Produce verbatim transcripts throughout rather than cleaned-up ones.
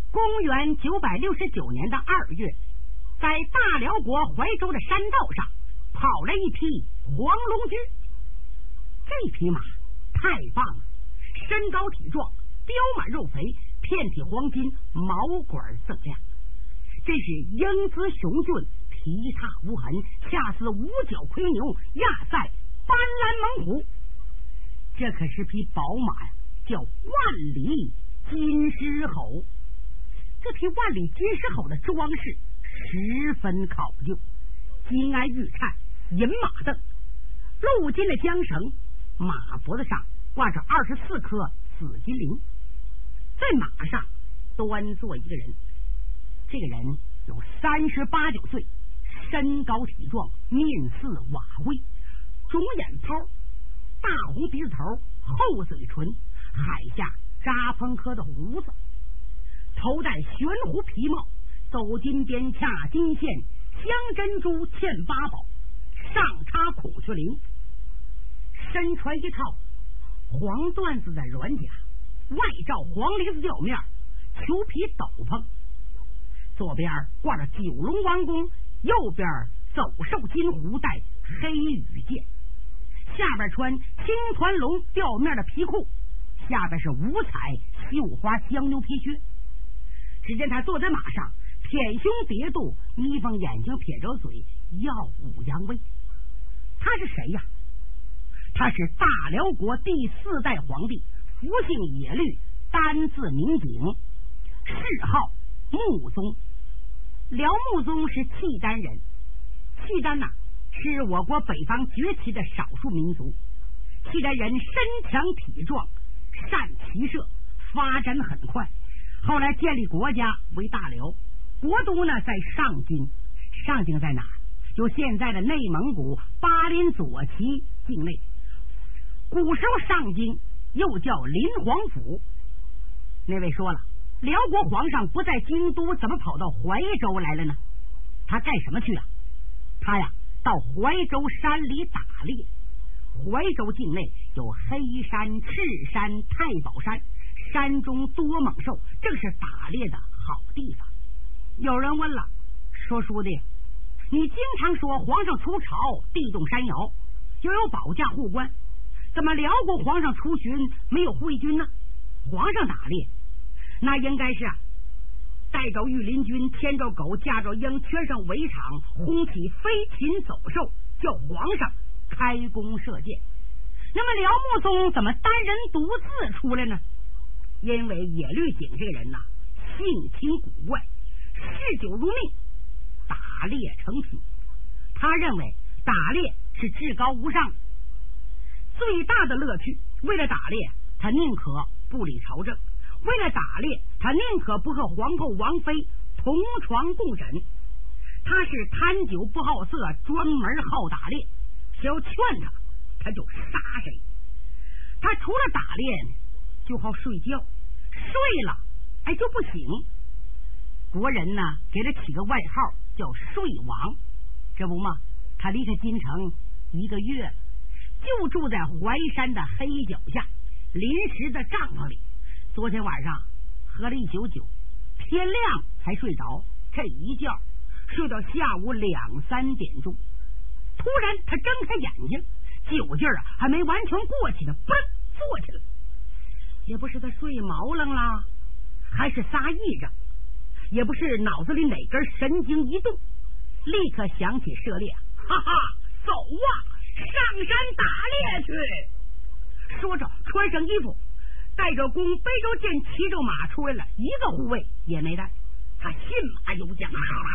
公元九百六十九年的二月，在大辽国怀州的山道上跑来一匹黄龙驹。这匹马太棒了，身高体壮，膘满肉肥，遍体黄金，毛管锃亮，真是英姿雄俊，皮踏无痕，恰似五角魁牛，亚赛斑斓猛虎。这可是匹宝马呀，叫万里金狮吼。这匹万里金狮吼的装饰十分考究，金鞍玉簪，银马镫，镀金的缰绳，马脖子上挂着二十四颗紫金铃。在马上端坐一个人，这个人有三十八九岁，身高体壮，面似瓦灰，肿眼泡，大红鼻子头，厚嘴唇，海下扎蓬科的胡子，头戴悬壶皮帽，走金边恰金线，镶珍珠嵌八宝，上插孔雀翎，身穿一套黄缎子的软甲，外罩黄梨子吊面裘皮斗篷，左边挂着九龙王弓，右边走兽金狐带黑羽箭，下边穿青团龙吊面的皮裤，下边是五彩绣花香牛皮靴。只见他坐在马上，舔胸叠肚，眯缝眼睛，撇着嘴，耀武扬威。他是谁呀？他是大辽国第四代皇帝，福姓野律，单字明景，谥号穆宗。辽穆宗是契丹人，契丹呐、啊、是我国北方崛起的少数民族。契丹人身强体壮，善骑射，发展很快。后来建立国家为大辽，国都呢在上京。上京在哪？就现在的内蒙古巴林左旗境内。古时候上京又叫临皇府。那位说了，辽国皇上不在京都，怎么跑到怀州来了呢？他干什么去了？他呀到怀州山里打猎。怀州境内有黑山、赤山、太保山，山中多猛兽，正是打猎的好地方。有人问了，说书的，你经常说皇上出朝地动山摇，又有保驾护官，怎么辽国皇上出巡没有会军呢？皇上打猎那应该是啊，带着御林军，牵着狗，驾着鹰，圈上围场，轰起飞禽走兽，叫皇上开弓射箭。那么辽穆宗怎么单人独自出来呢？因为野律景这个人呐、啊，性情古怪，嗜酒如命，打猎成癖。他认为打猎是至高无上最大的乐趣，为了打猎他宁可不理朝政，为了打猎他宁可不和皇后王妃同床共枕。他是贪酒不好色，专门好打猎，谁要劝他他就杀谁。他除了打猎就好睡觉，睡了哎就不醒。国人呢给他起个外号叫睡王。这不嘛，他离开京城一个月，就住在淮山的黑脚下临时的帐篷里。昨天晚上喝了一宿酒，天亮才睡着，这一觉睡到下午两三点钟。突然他睁开眼睛，酒劲儿啊还没完全过去呢，嘣坐起来。也不是他睡毛愣啦，还是撒癔症，也不是脑子里哪根神经一动，立刻想起射猎。哈哈，走啊，上山打猎去。说着穿上衣服，带着弓，背着剑，骑着马出来了，一个护卫也没带。他信马由缰，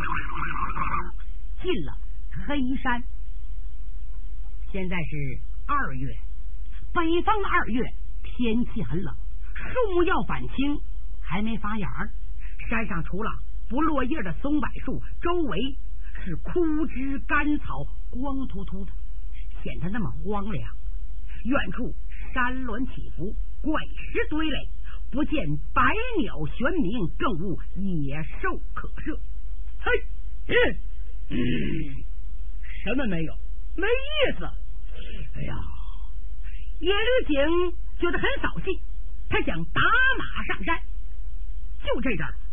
进了黑山。现在是二月，北方的二月，天气很冷，树木要返青还没发芽，山上除了不落叶的松柏树，周围是枯枝干草，光秃秃的，显得那么荒凉。远处山峦起伏，怪石堆垒，不见百鸟玄鸣，更无野兽可射。嘿，嗯嗯，什么没有？没意思。哎呀，野驴景觉得很扫兴，他想打马上山。就这阵儿，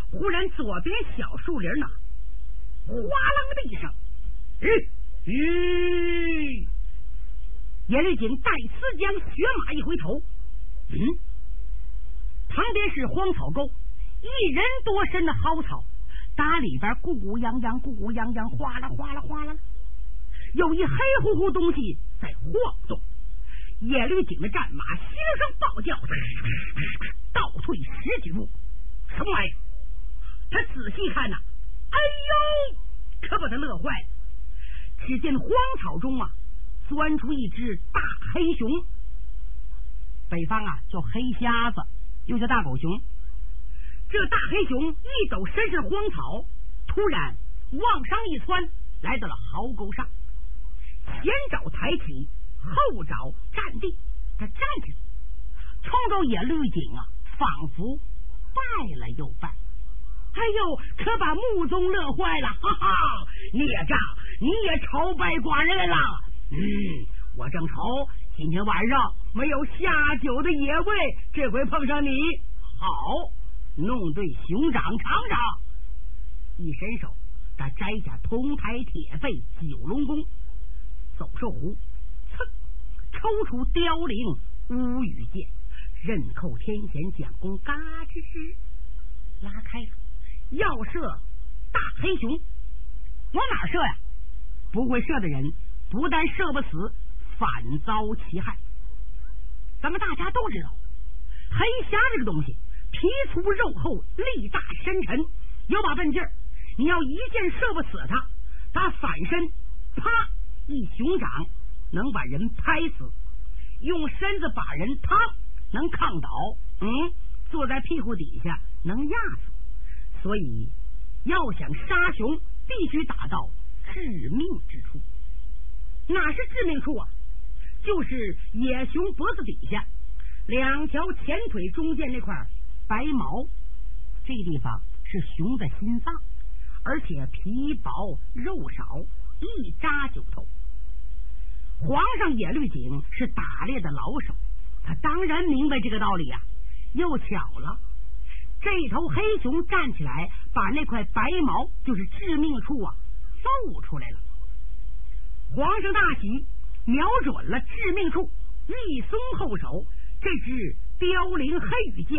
忽然左边小树林呢，哗楞的一声，吁吁！野绿锦带丝将雪马一回头，嗯，旁边是荒草沟，一人多深的蒿草，打里边咕咕泱泱，咕咕泱泱，哗啦哗啦哗啦，有一黑乎乎东西在晃动。野绿锦的战马心声暴叫，倒退十几步，什么玩意儿？他仔细看呐、啊，哎呦，可把他乐坏了。只见荒草中啊，钻出一只大黑熊，北方啊叫黑瞎子，又叫大狗熊。这大黑熊一抖身上荒草，突然往上一窜，来到了壕沟上，前爪抬起，后爪站地，他站起来，冲着野绿锦啊，仿佛拜了又拜。哎呦，可把穆宗乐坏了，哈哈！孽障，你也朝拜寡人来了。嗯，我正愁今天晚上没有下酒的野味，这回碰上你，好，弄对熊掌尝尝。一伸手，他摘下铜牌铁背九龙弓，走兽壶，噌，抽出凋零乌羽箭，刃扣天弦将弓，嘎吱吱拉开了。要射大黑熊，往哪射呀？不会射的人不但射不死，反遭其害。咱们大家都知道，黑虾这个东西皮粗肉厚，力大身沉，有把笨劲儿。你要一箭射不死它，它反身啪一熊掌能把人拍死，用身子把人趟能抗倒，嗯，坐在屁股底下能压死。所以要想杀熊，必须打到致命之处。哪是致命处啊？就是野熊脖子底下两条前腿中间那块白毛，这地方是熊的心脏，而且皮薄肉少，一扎就透。皇上野绿锦是打猎的老手，他当然明白这个道理呀、啊。又巧了，这头黑熊站起来，把那块白毛，就是致命处啊，露出来了。皇上大喜，瞄准了致命处，一松后手，这支凋零黑羽箭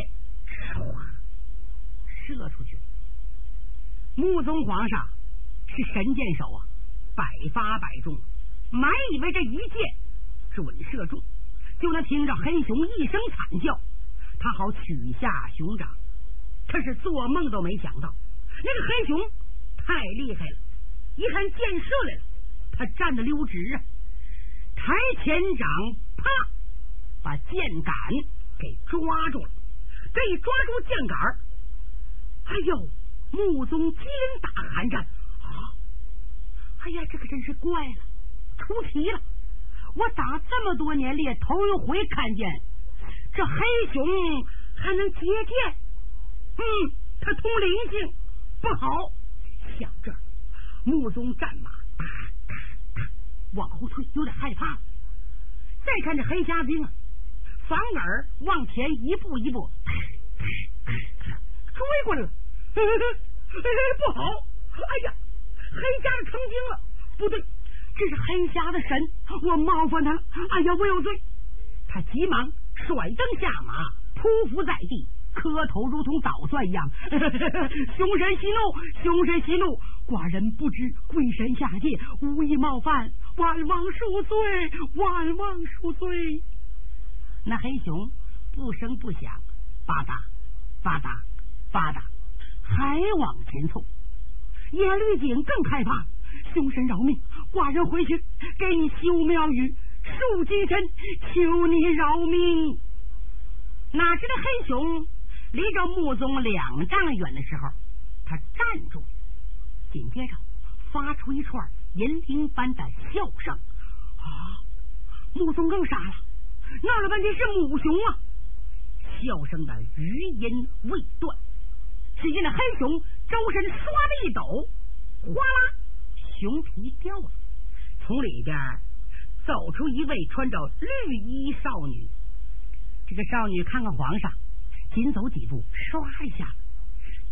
射出去了。穆宗皇上是神箭手啊，百发百中，满以为这一箭准射中，就能听着黑熊一声惨叫，他好取下熊掌。可是做梦都没想到，那个黑熊太厉害了，一看箭射来了，他站得溜直啊，抬前掌啪把箭杆给抓住了。这一抓住箭杆，哎呦，穆宗肩打寒战啊！哎呀，这可真是怪了，出题了！我打这么多年猎，头一回看见这黑熊还能接箭。嗯，他通灵性不好。想这儿，穆宗战马哒哒哒往后退，有点害怕。再看这黑瞎兵啊，反而往前一步一步追过来了。不好！哎呀，黑瞎子成精了！不对，这是黑瞎的神，我冒犯他了！哎呀，我有罪！他急忙甩蹬下马，匍匐在地，磕头如同捣蒜一样。凶神息怒，凶神息怒！寡人不知贵神下界，无意冒犯，万望恕罪，万望恕罪。那黑熊不声不响，吧嗒吧嗒吧嗒，还往前凑。野绿锦更害怕，凶神饶命，寡人回去给你修庙宇，树金身，求你饶命。哪知道黑熊离着穆宗两丈远的时候，他站住，紧接着发出一串银铃般的笑声。啊！穆宗更傻了，闹了半天是母熊啊！笑声的余音未断，只见那黑熊周身唰的一抖，哗啦，熊皮掉了，从里边走出一位穿着绿衣少女。这个少女看看皇上，紧走几步，唰一下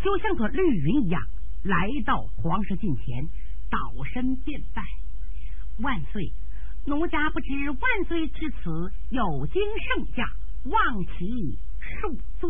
就像朵绿云一样来到皇上近前，倒身便拜：“万岁，奴家不知万岁至此有经圣驾，望其恕罪。”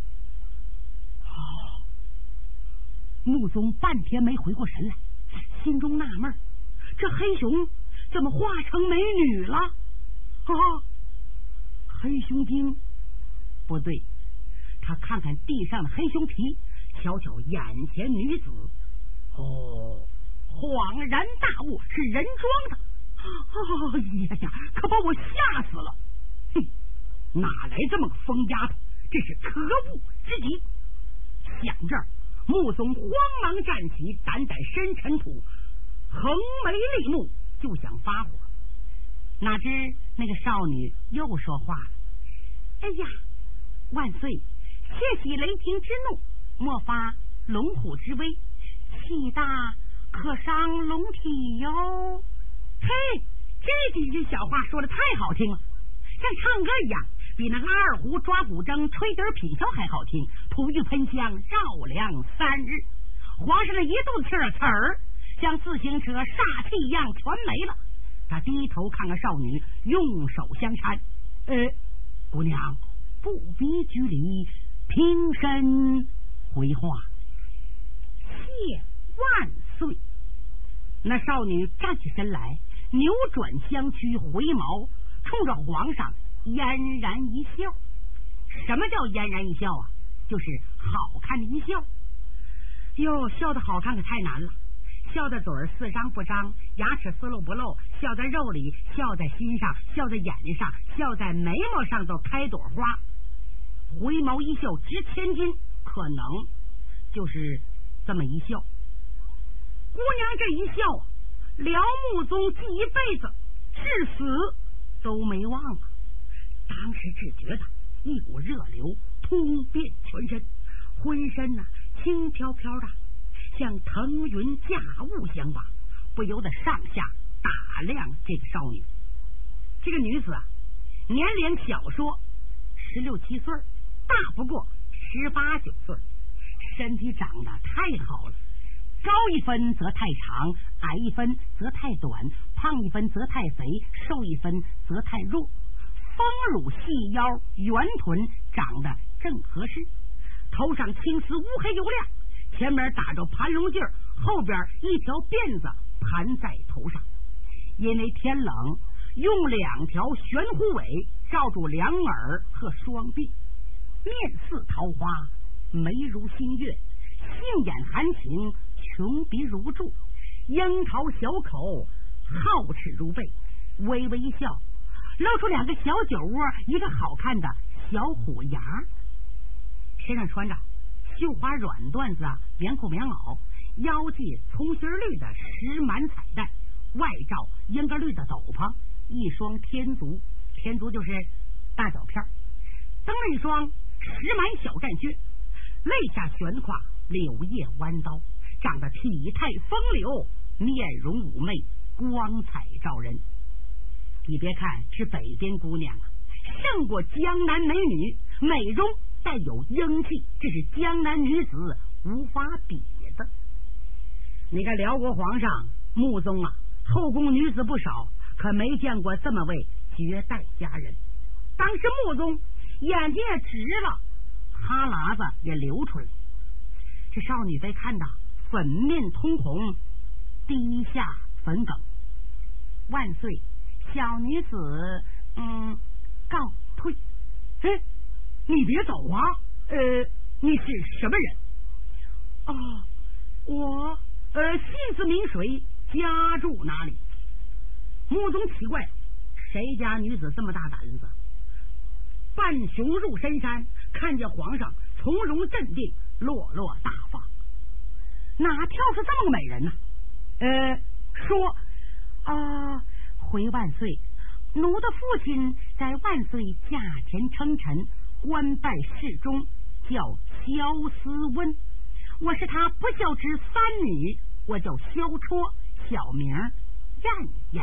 哦，穆宗半天没回过神来，心中纳闷，这黑熊怎么化成美女了？啊，黑熊精？不对，他看看地上的黑熊皮，瞧瞧眼前女子，哦，恍然大悟，是人装的。哦呀呀，可把我吓死了！哼，哪来这么个疯丫头？这是可恶之极！想这儿，穆宗慌忙站起，胆胆伸尘土，横眉立目，就想发火。哪知那个少女又说话了：“哎呀，万岁，窃喜雷霆之怒，莫发龙虎之威，气大可伤龙体哟。”嘿，这几句小话说的太好听了，像唱歌一样，比那个二胡抓古筝吹笛品箫还好听，吐玉喷香绕梁三日。皇上的一肚子气儿，词儿像自行车煞气一样全没了。他低头看看少女，用手相搀：“呃，姑娘不必拘礼，平身回话。”谢万岁。那少女站起身来，扭转香躯，回眸，冲着皇上嫣然一笑。什么叫嫣然一笑啊？就是好看的一笑。哟，笑的好看可太难了。笑的嘴儿似张不张，牙齿丝露不露，笑在肉里，笑在心上，笑在眼睛上，笑在眉毛上都开朵花。回眸一笑值千金，可能就是这么一笑。姑娘这一笑啊，辽穆宗记一辈子，至死都没忘了。当时只觉得一股热流通遍全身，浑身呢、啊、轻飘飘的，像腾云驾雾相把，不由得上下打量这个少女。这个女子啊，年龄小说十六七岁，大不过十八九岁，身体长得太好了，高一分则太长，矮一分则太短，胖一分则太肥，瘦一分则太弱，丰乳细腰，圆臀，长得正合适，头上青丝乌黑油亮，前面打着盘龙镜，后边一条辫子盘在头上。因为天冷，用两条悬壶尾罩住两耳和双臂，面似桃花，眉如新月，杏眼含情，琼鼻如柱，樱桃小口，皓齿如贝，微微一笑，露出两个小酒窝，一个好看的小虎牙。身上穿着绣花软缎子啊，棉裤棉袄，腰系葱心绿的石满彩带，外罩英格绿的斗篷，一双天足，天足就是大脚片，蹬了一双石满小战靴，肋下悬挎柳叶弯刀，长得体态风流，面容妩媚，光彩照人。你别看是北边姑娘啊，胜过江南美女，美容带有英气，这是江南女子无法比的。你看辽国皇上穆宗啊，后宫女子不少，可没见过这么位绝代佳人。当时穆宗眼睛也直了，哈喇子也流出来。这少女被看到粉面通红，低下粉梗：“万岁，小女子嗯告退。”哎，你别走啊！呃，你是什么人？哦，我呃姓字名谁，家住哪里？穆宗奇怪，谁家女子这么大胆子？扮熊入深山，看见皇上从容镇定，落落大方，哪跳出这么个美人呢？呃，说啊、呃，回万岁，奴的父亲在万岁驾前称臣，官拜侍中，叫萧思温，我是他不孝之三女，我叫萧绰，小名燕燕。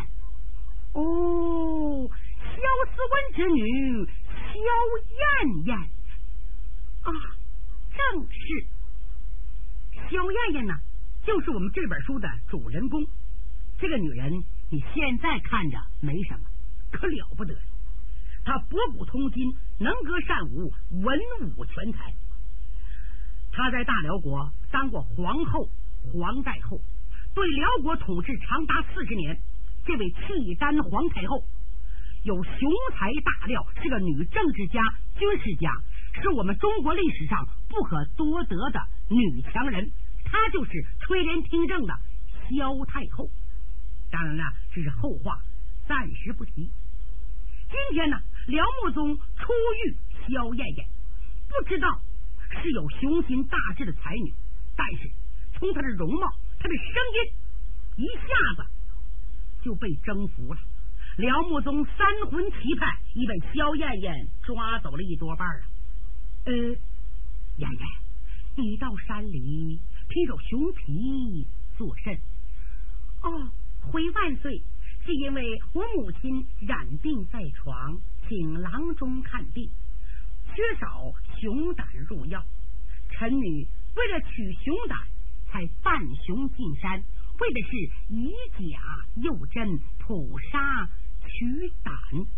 哦，萧思温之女萧燕燕啊，正是。 萧燕燕呢，就是我们这本书的主人公。这个女人你现在看着没什么，可了不得，她博古通今，能歌善舞，文武全才。她在大辽国当过皇后、皇太后，对辽国统治长达四十年。这位契丹皇太后有雄才大料，是个女政治家、军事家，是我们中国历史上不可多得的女强人。她就是垂帘听政的萧太后。当然了，这是后话，暂时不提。今天呢，辽穆宗初遇萧燕燕，不知道是有雄心大志的才女，但是从她的容貌、她的声音，一下子就被征服了。辽穆宗三魂齐派，已被萧燕燕抓走了一多半啊。呃，燕燕，你到山里披着熊皮作甚？哦，回万岁，是因为我母亲染病在床，请郎中看病，缺少熊胆入药。臣女为了取熊胆，才扮熊进山，为的是以假诱真，捕杀取胆。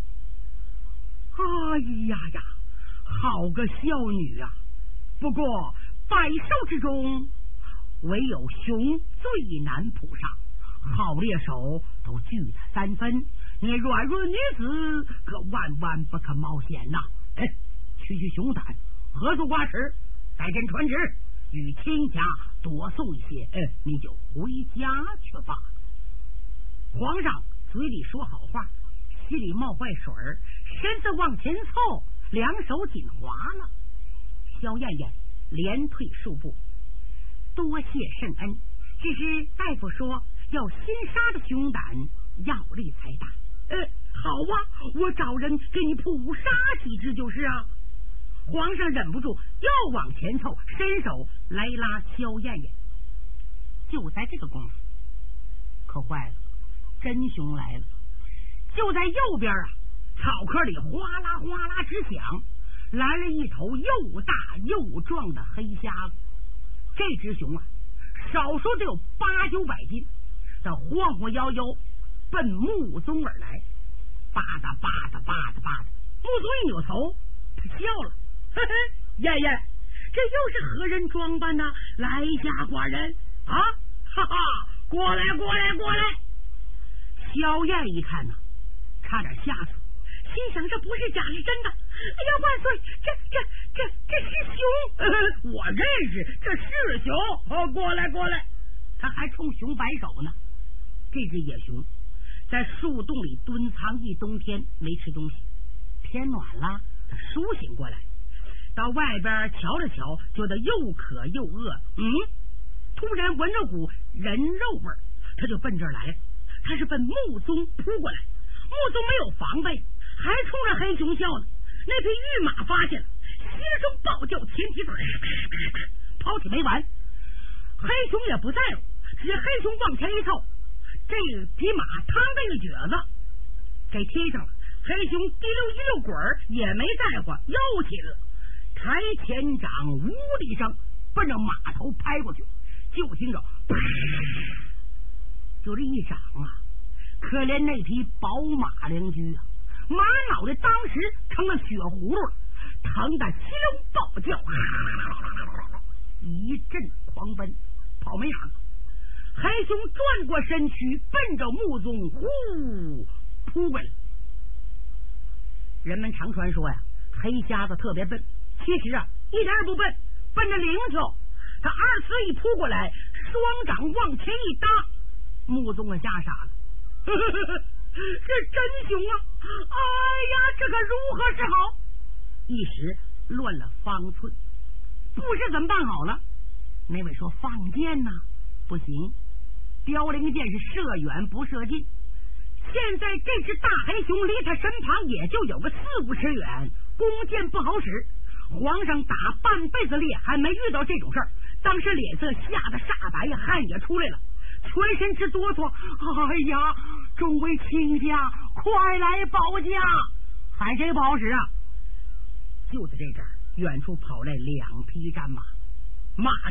哎呀呀，好个孝女啊！不过百兽之中，唯有熊最难捕杀，好猎手都惧他三分，你软弱女子可万万不可冒险呐！哎，取取熊胆，合作瓜食，带朕传旨，与亲家多送一些，哎，你就回家去罢了。皇上嘴里说好话，心里冒坏水儿，身子往前凑，两手紧滑了。萧燕燕连退数步，多谢圣恩，只是大夫说要新杀的熊胆药力才大。呃，好啊，我找人给你捕杀几只就是啊。皇上忍不住又往前凑，伸手来拉萧燕燕。就在这个功夫，可坏了，真熊来了！就在右边啊，草棵里哗啦哗啦直响，来了一头又大又壮的黑瞎子。这只熊啊，少说得有八九百斤，它晃晃摇摇奔穆宗而来，吧嗒吧嗒吧嗒吧嗒。穆宗一扭头，他笑了，嘿嘿，燕燕，这又是何人装扮呢？来下寡人啊！哈哈，过来过来过来！萧燕一看呢，差点吓死，心想这不是假是真的。哎呀，万岁，这这这这是熊、呃、我认识，这是熊、哦、过来过来。他还冲熊摆手呢。这只野熊在树洞里蹲藏一冬天，没吃东西，天暖了，他苏醒过来，到外边瞧了瞧，觉得又渴又饿，嗯，突然闻着股人肉味儿，他就奔这儿来了。他是奔穆宗扑过来，穆宗没有防备，还冲着黑熊笑呢。那匹御马发现了，心中暴叫，前蹄跑起没完。黑熊也不在乎，只见黑熊往前一凑，这匹马趟这个蹶子给踢上了。黑熊滴溜一溜滚儿也没在乎，又起了，抬前掌呜的一声，奔着马头拍过去。就听着就这一掌啊，可怜那匹宝马良驹啊，马脑袋当时成了血葫芦了，疼得稀溜暴叫，一阵狂奔，跑没影。黑熊转过身躯，奔着穆宗呼扑过来。人们常传说呀，黑瞎子特别笨，其实啊一点也不笨，奔着灵巧。他二次一扑过来，双掌往前一搭，穆宗可吓傻了，呵呵呵，这真熊啊！哎呀，这可如何是好？一时乱了方寸，不知怎么办好了。那位说放箭呢、啊？不行，凋零箭是射远不射近。现在这只大黑熊离他身旁也就有个四五尺远，弓箭不好使。皇上打半辈子猎还没遇到这种事儿，当时脸色吓得煞白呀，汗也出来了，全身直哆嗦。哎呀，众位亲家，快来保驾！喊谁不好使啊？就在这阵儿，远处跑来两匹战马，马上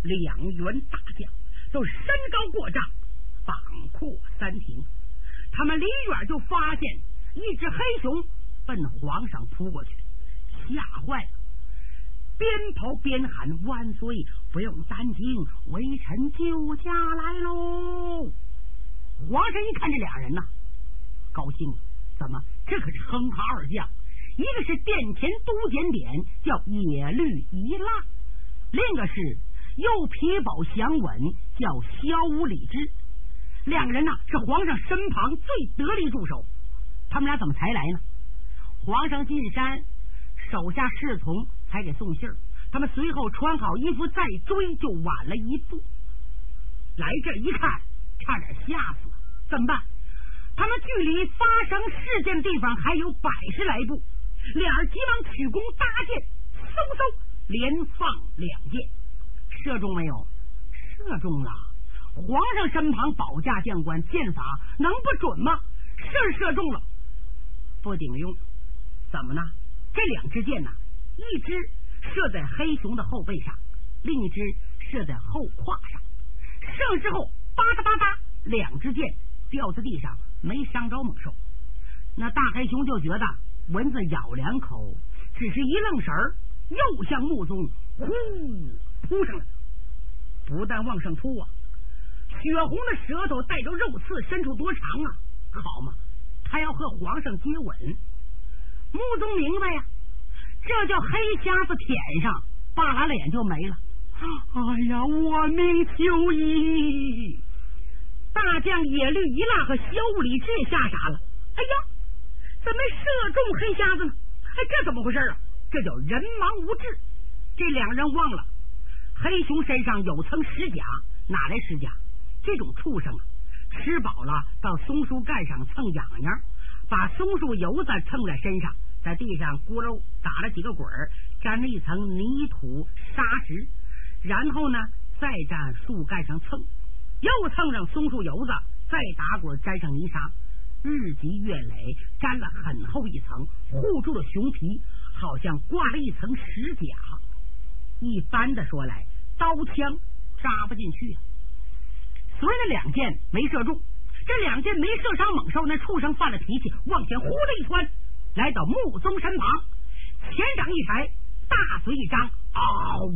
两员大将都身高过丈，膀阔三庭。他们离远就发现一只黑熊奔皇上扑过去，吓坏了，边跑边喊万岁，不用担惊，微臣救驾来喽。皇上一看这俩人呢，高兴了，怎么这可是哼哈二将，一个是殿前都检点叫野绿一辣，另一个是右皮保祥稳叫萧无礼之。两个人呢是皇上身旁最得力助手。他们俩怎么才来呢？皇上进山，手下侍从才给送信儿，他们随后穿好衣服再追，就晚了一步。来这一看，差点吓死了，怎么办？他们距离发生事件的地方还有百十来步，俩人急忙取弓搭箭，嗖嗖连放两箭，射中没有？射中了。皇上身旁保驾将官，箭法能不准吗？是射中了，不顶用。怎么呢？这两支箭呢，一支射在黑熊的后背上，另一支射在后胯上。射之后吧嗒吧嗒，两支箭掉在地上，没伤着猛兽。那大黑熊就觉得蚊子咬两口，只是一愣神儿，又向穆宗呼扑上来，不但往上扑啊，血红的舌头带着肉刺，伸出多长啊！好嘛，他要和皇上接吻。穆宗明白呀，这叫黑瞎子舔上，扒拉脸就没了。哎呀，我命休矣！大将野绿一辣和萧无礼之也吓傻了。哎呀，怎么射中黑瞎子呢？哎，这怎么回事啊？这叫人盲无智。这两人忘了，黑熊身上有层石甲，哪来石甲？这种畜生啊，吃饱了到松树干上蹭痒痒，把松树油子蹭在身上，在地上咕噜打了几个滚儿，沾了一层泥土沙石，然后呢再站树干上蹭，又蹭上松树油子，再打滚沾上泥沙，日积月累，沾了很厚一层，护住了熊皮，好像挂了一层石甲。一般的说来，刀枪扎不进去啊。所以那两箭没射中，这两箭没射伤猛兽，那畜生犯了脾气，往前呼了一窜，来到穆宗身旁，前掌一抬，大嘴一张，嗷！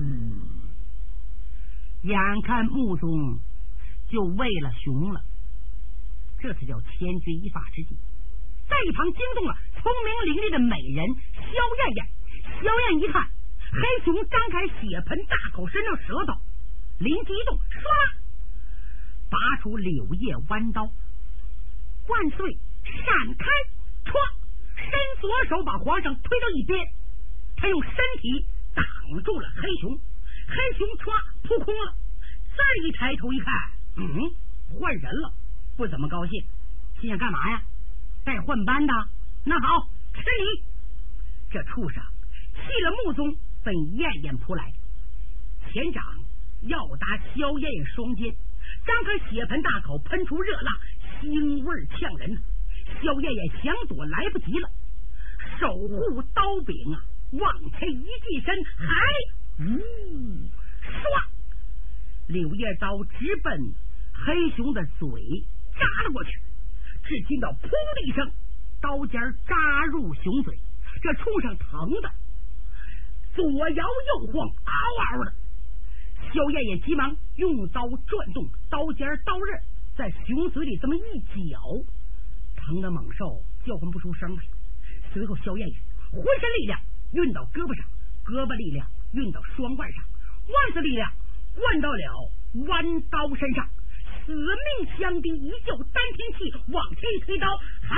眼看穆宗就喂了熊了，这才叫千钧一发之际。在一旁惊动了聪明伶俐的美人萧燕燕。萧燕一看黑熊张开血盆大口，伸着舌头，灵机一动，唰啦拔出柳叶弯刀，万岁闪开，唰伸左手把皇上推到一边，他用身体挡住了黑熊，黑熊唰扑空了。再一抬头一看，嗯，换人了，不怎么高兴，心想干嘛呀？带换班的？那好，吃你！这畜生气了穆宗，奔燕燕扑来，前掌要打萧燕燕双肩，张开血盆大口，喷出热浪，腥味呛人。萧燕燕想躲来不及了，手护刀柄啊，往前一寄身，还呜唰，柳叶刀直奔黑熊的嘴扎了过去，只听到噗的一声，刀尖扎入熊嘴，这畜生疼的左摇右晃，嗷嗷的。萧燕燕急忙用刀转动，刀尖刀刃在熊嘴里这么一搅，疼的猛兽叫唤不出声来。随后萧燕燕浑身力量运到胳膊上，胳膊力量运到双腕上，腕子力量灌到了弯刀身上，死命相逼，一救丹田气，往前一推刀，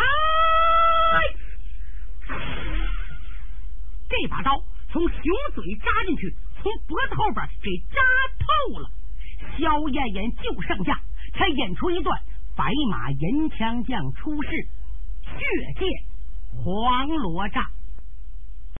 嗨！这把刀从熊嘴扎进去，从脖子后边给扎透了。萧燕燕救圣将，才演出一段白马银枪将出世，血溅黄罗帐。